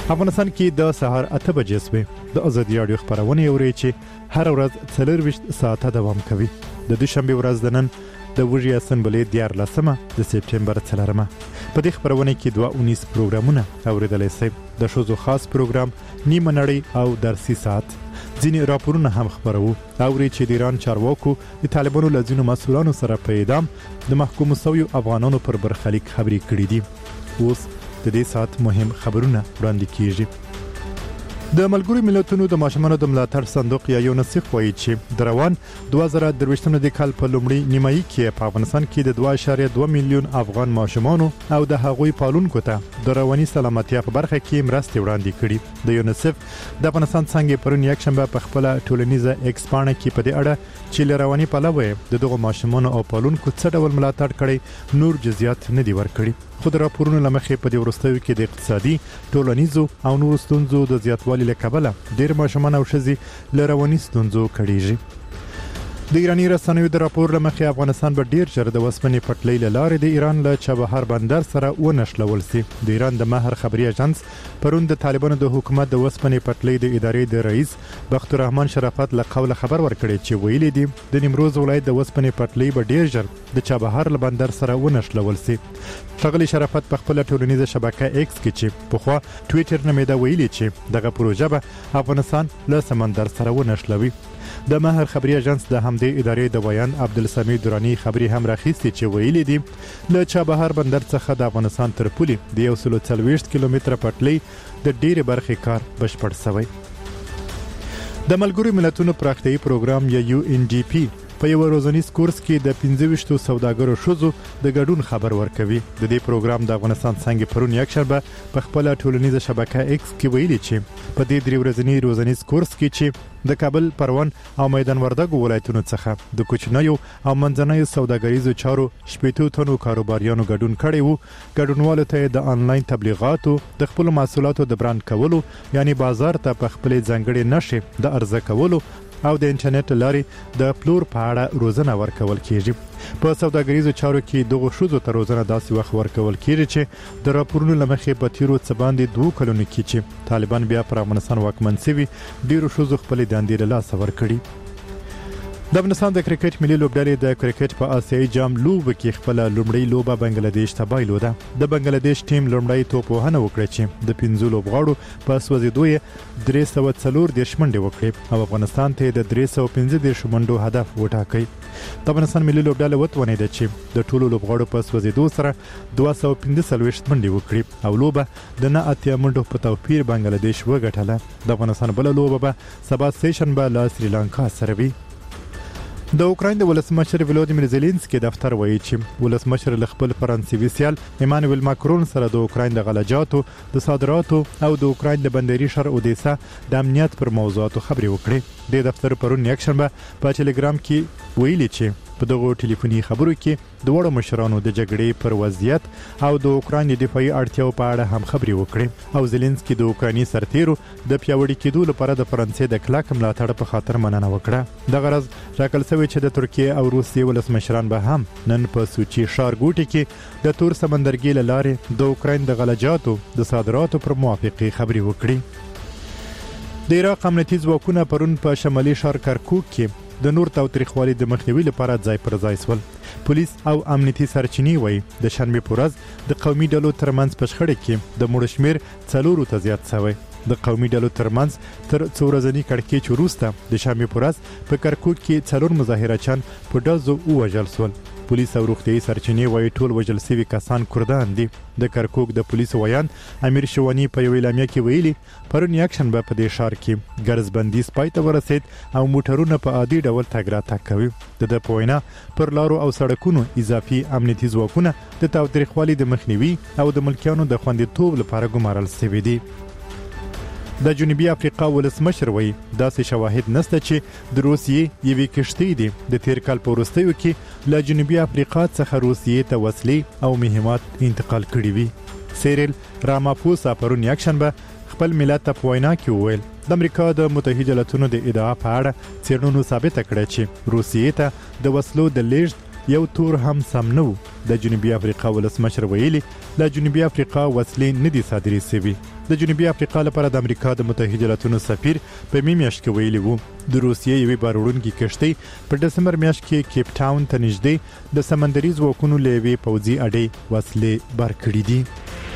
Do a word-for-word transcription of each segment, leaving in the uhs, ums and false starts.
افغانستان کې د سهار اته بجې سوې د ازادي راډیو خبرونه اوري چې هر ورځ څلور ویشت ساعته دوام کوي. د دوشنبه ورځ د نن د وژي اسمبلې دیارلسمه د سپټمبر څلورمه په دې خبرونه کې دوه اونیس پروګرامونه اوریدلای شئ. د شوزو خاص پروګرام نیمه نړۍ او درسي ساعت ځینې راپورونه هم خبرو اوري چې د ایران چارواکو د طالبانو له ځینو مسؤلانو سره په اعدام د محکوم شویو افغانانو پر برخلیک خبرې کړې دي. اوس د دې سات مهم خبرونه وړاندې کیږي. د ملګرو ملتونو د ماشومانو د ملاتړ صندوق یا یونیسف وایي چې د روان دوه زره درویشتم د کال په لومړي نیمایي کې په افغانستان کې د دوه اعشاریه دوه میلیون افغان ماشومانو او د هغوی پالونکو ته د رواني سلامتیا په برخه کې مرستې وړاندې کړي. د یونیسف د افغانستان څنګه پرون یک شنبه په خپل ټولنیزه ایکس پاڼه کې په دې اړه چې له رواني پلوه د دغه ماشومانو او پالونکو څه ډول ملاتړ کړي نور جزئیات نه دی ورکړي. خو د راپورونو لمخې په دې وروستیو کې د اقتصادي ټولنیزو او نورو ستونزو د زیاتوالي له کبله ډېر ماشومان او ښځې له رواني ستونزو کړيږي. د ایراني رسنیو د راپور لمخې افغانستان به ډیر ژر د وسپنې پټلۍ له لارې د ایران له چابهار بندر سره ونښلول شي. د ایران د مهر خبري اژانس پرون د طالبانو د حکومت د وسپنې پټلۍ د ادارې د رئیس بختالرحمن شرافت له قوله خبر ورکړی چې ویلي دي د نیمروز ولایت د وسپنې پټلۍ به ډیر ژر د چابهار له بندر سره ونښلول شي. ښاغلي شرافت په خپل ټولنیزه شبکه ایکس کې چې په خوا ټویټر نومیده ویلي چې دغه پروژه به افغانستان له سمندر سره ونښلوي. د مهر خبري اژانس د همدې ادارې د ویان عبدالسمی درانی خبري هم راخیستي چې ویلي دي له چابهار بندر څخه د افغانستان تر پولې د یو سل څلوېښت کیلومتره پټلۍ د ډېرې برخې کار بشپړ شوی. د ملګرو ملتونو پراختیایي پروګرام یا یو ان ډي پی په یو روزنیز کورس کې د پنځه ویشت سوداګرو شوزو د ګډون خبر ورکوي. د دې پروګرام د افغانستان څنګه پرون یک شنبه په خپل ټولنیزه شبکه ایکس کې ویلي چې په دې درې ورځنی روزنیز کورس کې چې د کابل، پروان او میدان وردګو ولایتونو څخه د کوچنیو او منځنیو سوداګریزو چارو شپږ تنو کاروباریانو ګډون کړي وو. ګډونوالو ته د انلاین تبلیغاتو د خپل محصولاتو د برانډ کولو یعنی بازار ته په خپل ځانګړي نشي د عرضه کولو او د انټرنیټ لارې د پلور په اړه روزنه ورکول کیږي. په سوداګریزو چارو کې دغه شوزو ته روزنه داسې وخت ورکول کیږي چې د راپورونو لمخې په تیرو څه باندې دوه کلونو کې چې طالبان بیا پر افغانستان واکمن شوي ډیرو شوزو خپل دندې له لاسه ورکړي. د افغانستان د کرکټ ملي لوبډلې د کرکټ په آسیایي جام لوبه کې خپل لومړی لوبه بنگلاديش ته بایلوده. د بنگلاديش ټیم لومړی توپ وهنه وکړه چې د پنځو لوبغاړو په سوځېدو یې درې سوه څلور دېرش منډې وکړې او افغانستان ته د درې سوه پنځه دېرش منډو هدف وټاکئ. د افغانستان ملي لوبډله وتوانېده چې د ټولو لوبغاړو په سوځېدو سره دوه سوه پنځه څلوېښت منډې وکړي او لوبه د نه اتیا منډو په توپیر بنگلاديش وګټله. د افغانستان بل لوبه به سبا سه شنبه له سریلانکا سره وي. د اوکراین د ولسمشر ولودیمیر زيلنسکي دفتر وایي چې ولسمشر له خپل فرانسوي سیال ایمانوئل ماکرون سره د اوکراین د غلجاتو د صادراتو او د اوکراین د بندري شهر اودیسا د امنیت پر موضوعاتو خبرې وکړې. د دفتر پرون یک شنبه په ټلګرام کې ویلي چې په دغه ټلیفوني خبرو کې دوه مشرانو د جګړې پر وضعیت او د اوکراین د دفاعي اړتیاو په اړه هم خبرې وکړې او زيلنسکي د اوکرایني سرتیرو د پیاوړي کېدو لپاره د فرانسې د کلک ملاتړ په خاطر مننه وکړه. د غرض راکل شوی چې د ترکیه او روسیې ولسمشران به هم نن په سوچي ښار ګوټي کې د تور سمندرګي له لارې د اوکراین د غلجاتو د صادراتو پر موافقه خبرې وکړي. د عراق امنیتي ځواکونه پرون په شمالي ښار کرکوک کې د نور تاوتریخوالي د مخنیوي لپاره ځای پر ځای سول. پولیس او امنیتي سرچینې وایي د شنبه په ورځ د قومي ډلو ترمنځ په شخړه کې د مړو شمیر څلورو ته زیات شوی. د قومي ډلو ترمنځ تر څو ورځني کړکېچ وروسته د شنبه په ورځ په کرکوک کې څلور مظاهرچیان په ډزو ووژل شول. پولیس او روغتیايي سرچینې وایي ټول وژل شوي کسان کردان دي. د کرکوک د پولیسو ویان امیر شوانی په یو اعلامیه کې ویلي پرون یک شنبه په دې ښار کې ګرځ بندیز پای ته ورسید او موټرونه په عادي ډول تګ راتګ کوي. د ده په وینا پر لارو او سړکونو اضافي امنیتي ځواکونه د تاوتریخوالي د مخنیوي او د ملکیانو د خوندیتوب لپاره ګمارل شوي دي. د جنوبي افریقا ولسمشر وایي داسې شواهد نشته چې د روسیې یوې کښتۍ دي د تیر کال په وروستیو کې له جنوبي افریقا څخه روسیې ته وسلې او مهمات انتقال کړي وي. سیریل راماپوسا پرون یک شنبه خپل ملت ته په وینا کې وویل د امریکا د متحده ایالاتونو د ادعا په اړه څېړنو ثابته کړه چې روسیې ته د وسلو د لیږد یو تور هم سم نه و. د جنوبي افریقا ولسمشر ویلي د جنوبي افریقا وسلې نه دي صادرې شوي. د جنوبي افریقا لپاره د امریکا د متحده ایالاتونو سفیر په می میاشت کې ویلي وو د روسیې یوې باروړونکې کشتۍ په دسمبر میاشت کې کیپ ټاون ته نږدې د سمندري ځواکونو له یوې پوځي اډې وسلې بار کړې دي.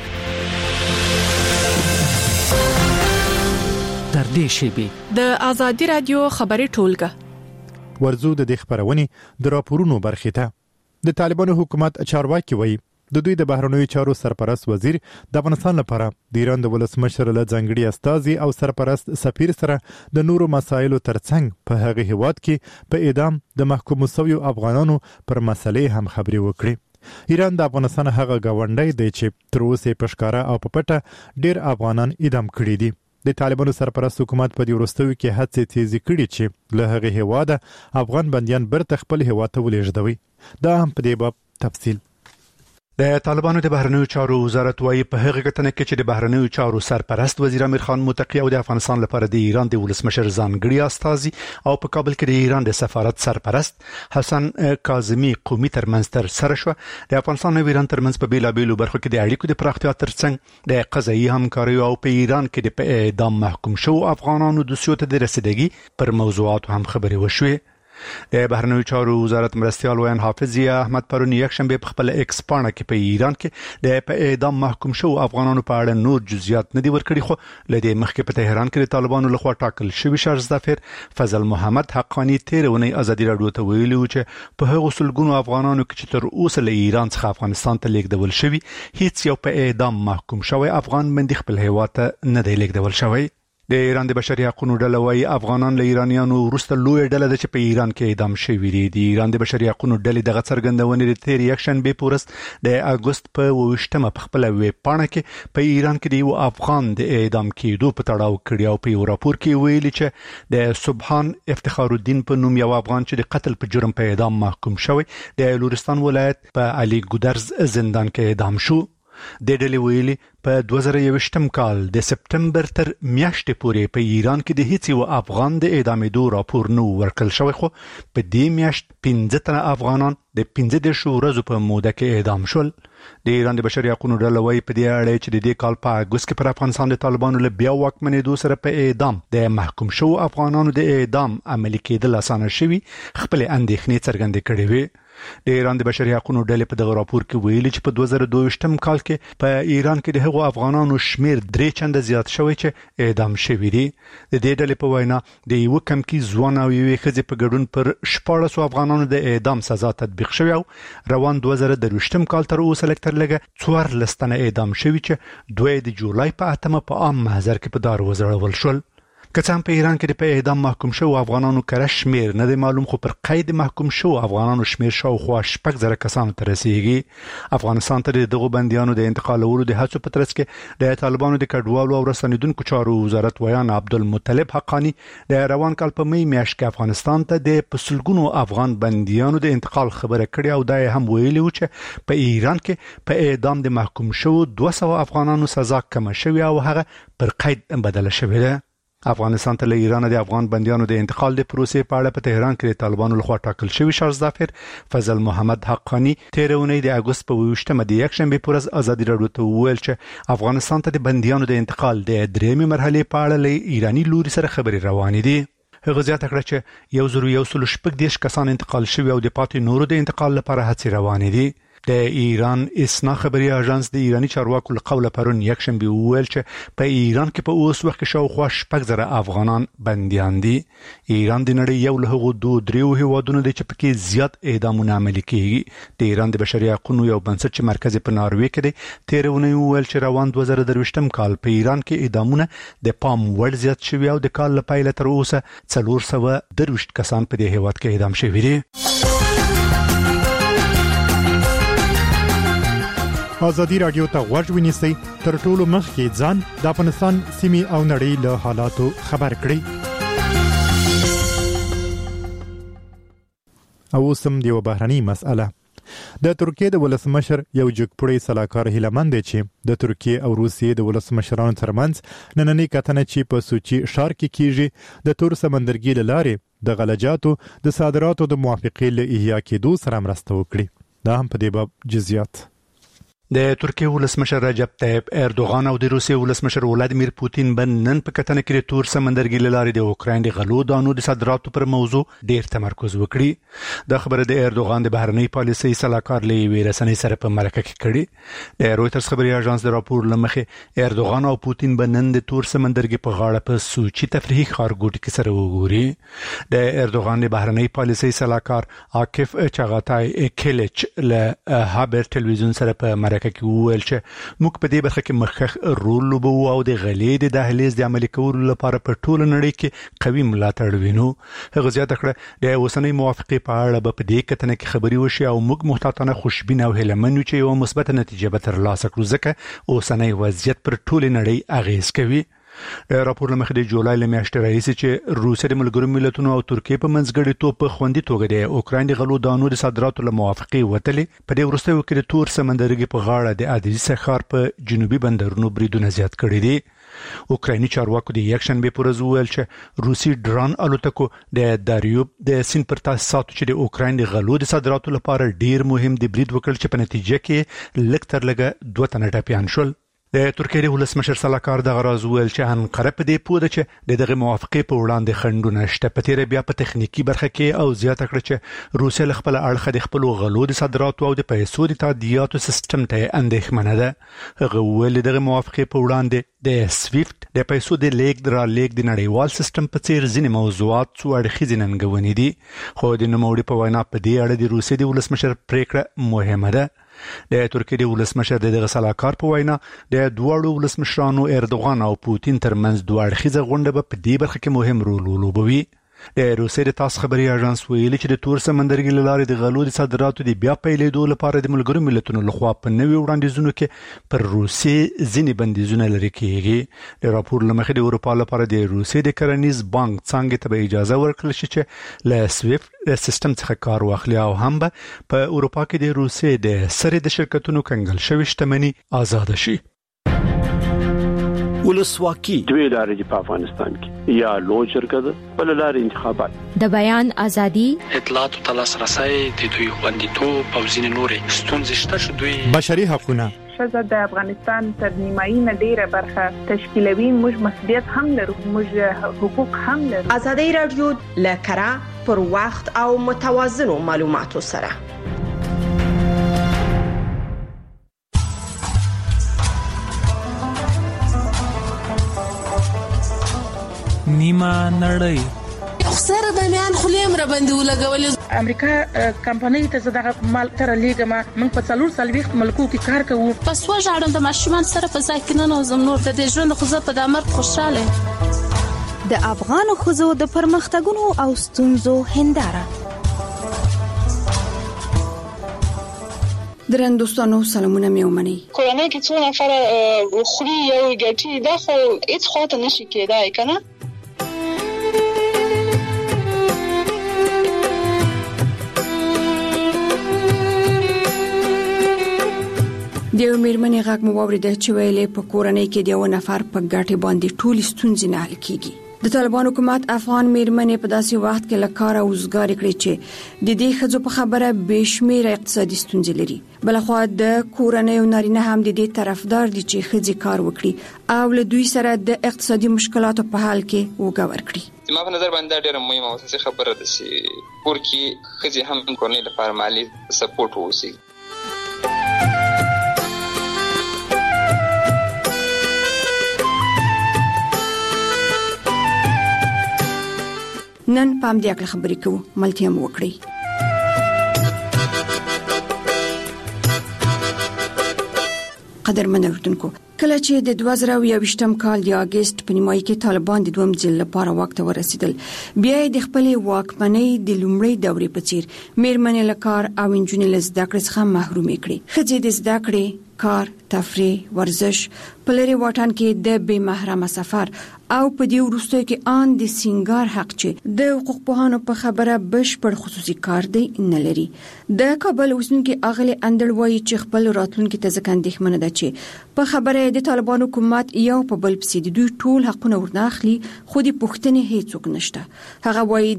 تر دې شیبې د آزادي رادیو خبري ټولګه ورزو د دې خبرونې د راپورونو برخه ته. د طالبانو حکومت چارواکي وایي د دوی د بهرنیو چارو سرپرست وزیر د افغانستان لپاره د ایران د ولسمشر له ځانګړي استازي او سرپرست سفیر سره د نورو مسایلو ترڅنګ په هغه هیواد کې په اعدام د محکوم شویو افغانانو پر مسلې هم خبرې وکړي. ایران د افغانستان هغه گاونډی دی چې تر اوسه په ښکارا او په پټه ډیر افغانان اعدام کړي دي. د طالبانو سرپرست حکومت په دې وروستیو کې هڅې تیزی کړي چې له هغه هیواده افغان بنديان برته خپل هیواد ته ولېږدوي. دا هم په دې باب تفصیل. د طالبانو د بهرنیو چارو وزارت وايي په هغه کتنه کې چې د بهرنیو چارو سرپرست وزیر امیر خان متقی او د افغانستان لپاره د ایران د ولسمشر ځانګړي استازي او په کابل کې د ایران د سفارت سرپرست حسن کاظمی قومي ترمنځ تر سره شو. د افغانستان او ایران ترمنځ په بیلابیلو برخو کې د اړیکو د پراختیا ترڅنګ د قضایي همکاري او په ایران کې د اعدام محکوم شو افغانانو د سیوت د رسیدګي پر موضوعات هم خبرې وشوې. د بهرنیو چارو وزارت مرستیال ویان حافظ احمد پرون یک شنبه په خپل ایکس پاڼه کې په ایران کې د په اعدام محکوم شو افغانانو په اړه نور جزئیات نه دی ورکړي، خو لدې مخکې په تهران کې د طالبانو لخوا ټاکل شوی شهرزدافر فضل محمد حقانی تیرونی ازادي رادیو ته ویلي و چې په هغو سلګونو افغانانو کې چې تر اوسه له ایران څخه افغانستان ته لیږدول شوی هیڅ یو په اعدام محکوم شوی افغان بندي خپل هیواد ته نه دی لیږدول شوی. د ایران د بشري حقوقو ډله وايي افغانان له ایرانیانو وروسته لوی ډله ده چې په ایران کې اعدام شوي دي. د ایران د بشري حقوقو ډلې دغه څرګندونې د تیر یک شنبه پورس د اگست په اوویشتمه په خپل ویب پاڼه کې په ایران کې د یو افغان د اعدام کېدو په تړاو کړی او په یو راپور کې ویلي چې د سبحان افتخار الدین په نوم یو افغان چې د قتل په جرم په اعدام محکوم شوی د لورستان ولایت په علي ګودرز زندان کې اعدام شو. د ډلې ویلي په دوه زره یوویشتم کال د سپټمبر تر میاشتې پورې په ایران کې د هیڅ یو افغان د اعدامېدو راپور نه ورکړل شوی، خو په دې میاشت پنځه تنه افغانان د پنځه دېرشو ورځو په موده کې اعدام شول. د ایران د بشري حقوقو ډله وايي په دې اړه چې د دې کال په اگست کې پر افغانستان د طالبانو له بیا واکمنېدو سره په اعدام د محکوم شو افغانانو د اعدام عملي کېدل اسانه شوي خپل اندېښنې څرګندې کړې وي. د ایران د بشري حقوقو ډلې په دغه راپور کې ویلي چې په دوه زره دوه کال کې په ایران کې د هغو افغانانو شمیر درې چنده زیات شوی چې اعدام شوي دي. د دې ډلې په وینا د یو کم کې ځوان او یوې ښځې په ګډون پر شپاړس افغانانو د اعدام سزا تطبیق شوی او روان دوه زره درویشتم کال تر اوسه لږ تر لږه څوارلس تنه اعدام شوي چې دوی د جولای په اتمه په عام محضر کې په دار وځړول شول. که څه هم په ایران کې د په اعدام محکوم شو افغانانو کره شمیر نه دی معلوم، خو پر قید محکوم شو افغانانو شمیر شاوخوا شپږ زره کسانو ته رسیږي. افغانستان ته دغه بنديانو د انتقالولو د هڅو په ترڅ کې د طالبانو د کډوالو او رسنیدونکو چارو وزارت ویان عبدالمطلب حقانی د روان کال په می میاشت کې افغانستان ته د پسلګونو افغان بنديانو د انتقال خبره کړې او دا هم ویلي و چې په ایران کې په اعدام د محکوم شو دوه سوه افغانانو سزا کم شوی او هغه پر قید بدل شوی ده. افغانستان ته له ایران د افغان بنديانو د انتقال د پروسې په اړه په تهران کې د طالبانو لخوا ټاکل شوی شهرزدافر فضل محمد حقانی تیرونی د اگست په اوویشتمه د یک شنبه پورز ازادي رادیو ته ویل چې افغانستان ته د بنديانو د انتقال د درېمې مرحله په اړه له ایرانی لوري سره خبرې روانې دي. هغه زیاته کړه چې یو زرو یو سل شپږ دېرش کسان انتقال شوی او د پاتې نورو د انتقال لپاره هڅې روانې دي. د ایران اسنا خبري اژانس د ایرانی چارواکو له قوله پرون یک شنبه ویل چې په ایران کې په اوس وخت کې شاوخوا شپږ زره افغانان بنديان دي. ایران د نړۍ یو له هغو دوه دریو هیوادونو دی چې پکې زیات اعدامونه عملي کیږي. د ایران د بشري حقوقو یو بنسټ چې مرکز په ناروې کې دی تیرونه ویل چې روان دوه زره درویشتم کال په ایران کې اعدامونه د پام وړ زیات شوي او د کال له پیله تر اوسه څلور سوه درویشت کسان په دې هیواد کې اعدام شوي دي. آزادي رادیو ته غوږ ونیسئ، تر ټولو مخکې ځان د افغانستان سیمې او نړۍ له حالاتو خبر کړئ. او سم دیو بهرنی مسأله د ترکیه د ولسمشر یو جګپړی سلاکار هیلمند دی چې د ترکیه او روسیې د ولسمشرانو ترمنځ نننۍ کتنه چې په سوچي ښار کې کیږي د تور سمندرګي لارې د غلجاتو د صادراتو د موافقې له احیا کېدو سره مرسته وکړي. دا هم په دې باب جزئیات. د ترکیه ولسمشر رجب طیب اردوغان او د روسیې ولسمشر ولادیمیر پوتین بن نن په کتنه کې د تور سمندرګي لارې د اوکراین د غلو دانو د صادراتو پر موضوع ډیر تمرکز وکړي. د خبره د اردوغان د بهرنی پالیسي صلاحکار لې ویرسنې سره په مرکه کې کړي. د رويټرز خبري اژانس د راپور لمخې اردوغان او پوتین بن نن د تور سمندرګي په غاړه په سوچي تفریحي ښارګوټي کې سره وګوري. د اردوغان د بهرنی پالیسي صلاحکار عاکف چغاتای اکلیچ له هابر ټلویزیون سره په مرکه کې وویل چې موږ په دې برخه کې مخکښ رول لوبو او د غلې د دهلیز د عملي کولو لپاره په ټوله نړۍ کې قوي ملاتړ وینو. هغه زیاته کړه د اوسنۍ موافقې په اړه به په دې کتنه کې خبري وشي او موږ محتاطانه خوشبین او هیلمن یو چې یو مثبت نتیجه به ترلاسه کړو ځکه اوسنۍ وضعیت پر ټوله نړۍ اغیز کوي. راپور لمخې د جولای لمیاشتې راهیسې چې روسیه د ملګرو ملتونو او ترکیه په منځګړیتوب په خوندي توګه د اوکراین د غلو دانو د صادراتو له موافقې وتلې. په دې وروستیو کې د تور سمندرګي په غاړه د عادي سخار په جنوبي بندرونو بریدونه زیات کړي دي. اوکرایني چارواکو د یکشنبه پر ورځ وویل چې روسي ډرون الوتکو د داریوب د سین پر تاسیساتو چې د اوکراین د غلو د صادراتو لپاره ډیر مهم دی برید وکړ چې په نتیجه کې لږ تر لږه دوه تنه ټپیان شول. د ترکیې د ولسمشر صلاحکار د غراز ویل چې انقره په دې پوه ده چې دغه موافقې په وړاندې خنډونه شته. په تیر بیا په تخنیکی برخه کې او زیاته کړ چې روسیه له خپل اړخه د خپل غلو د صادراتو او د پیسو د تادیاتو سیستم ته اندېښمنه ده. هغه ویل دغه موافقې په وړاندې د سویفت د پیسو د لیږد را لیږد د نړیوال سیستم په څیر ځینې موضوعات څو اړخیزې ننګونې دي. خو د نوموړي په وینا په دې اړه د روسیې د ولسمشر پریکړه مهمه ده. د ترکیې د ولسمشر د دغه صلاحکار په وینا د دوه ولسمشرانو اردوغان او پوتین ترمنځ دوه اړخیزه غونډه به په دې برخه کې مهم رول ولوبوي. د روسیې د تاس خبري اژانس ویلي چې د تور سمندرګي لارې د غلو د صادراتو د بیا پیلېدو لپاره د ملګرو ملتونو لخوا په نوي وړاندیزونو کې پر روسیې ځینې بندیزونه لري کېږي. د راپور لمخې د اروپا لپاره د روسیې د کرنیز بانک څنګه ته اجازه ورکړل شي چې له سویفت سیستم څخه کار واخلي او هم په اروپا کې د روسیې د سره د شرکتونو کنګل شوی شتمنۍ آزاد شي. ولسواکي دوی لارې په افغانستان کې یا لوی شرکت بل لارې انتخابات د بیان ازادي اطلاعات او تلاسرسي د دوی خوندیتوب او ځینې نورې ستونزې شته چې دوی بشري حقوقونه ښځه د افغانستان تر نیمایي نه ډیره برخه تشکیلوي. موږ مسؤلیت هم لرو، موږ حقوق هم لرو. ازادي رادیو لکرا پر وخت او متوازنو معلوماتو سره نیمه نړۍ خسر د میان خلیم را باندې ولګول. امریکا کمپنۍ ته زداغه مال تر لیګما موږ په څلور سال وخت ملکو کې کار کوو. پس وژاړم د ماشومان سره په ځای کې نه نوزم نور د دې ژوند خو زه په دامر خوشاله. د افغان خزو د پرمختګونو او ستونزو هنداره. درن دوستانو سلامونه مې ومني. کورنۍ کې څو نفر خوري یو ګټي دا خو هیڅ خاطر نشي کېدای کنه. دیو میرمنې غږ مو واورېده چې ویلې په کورنۍ کې دیو نفر په ګټه باندې ټول ستونزې نه حل کیږي. د طالبان حکومت افغان میرمنې په داسې وخت کې لکاره وزګار کړي چې د دې خځو په خبره بشمیر اقتصادي ستونزې لري. بلخو د کورنۍ او نارینه هم د دې طرفدار دي چې خځې کار وکړي او له دوی سره د اقتصادي مشکلاتو په حل کې وګور کړي. زما په نظر باندې ډېره مهمه او اساسي خبره ده چې کور کې خځې هم کورنۍ لپاره مالي سپورټ ووسي. نن پام دې اکل خبرې کوو ملتیا مو وکړي. قدرمن اوردونکو کله چې د دوه زره یوویشتم کال د اگست په نیمایي کې طالبان د دوم ځل لپاره واک ته ورسېدل، بیا د خپل واکمنۍ د لومړۍ دورې په څیر میرمنې له کار او انجونې له زده کړې څخه محرومې کړې. ښځې د زده کړې، کار، تفریح، ورزش، په لرې واټن کې د بې محرمه سفر او په دې وروستیو کې ان د سینګار حق چې د حقوق پوهانو په خبره بشپړ خصوصي کار دی نه لري. د کابل اوسنکي اغلی اندړ وایي چې خپل راتلونکي ته ځکه اندېښمنه ده چې په خبره د طالبان حکومت یو په بل پسې د دوی ټول حقونه ورناخلي، خو د پښتنې هیڅوک نشته. هغه وایي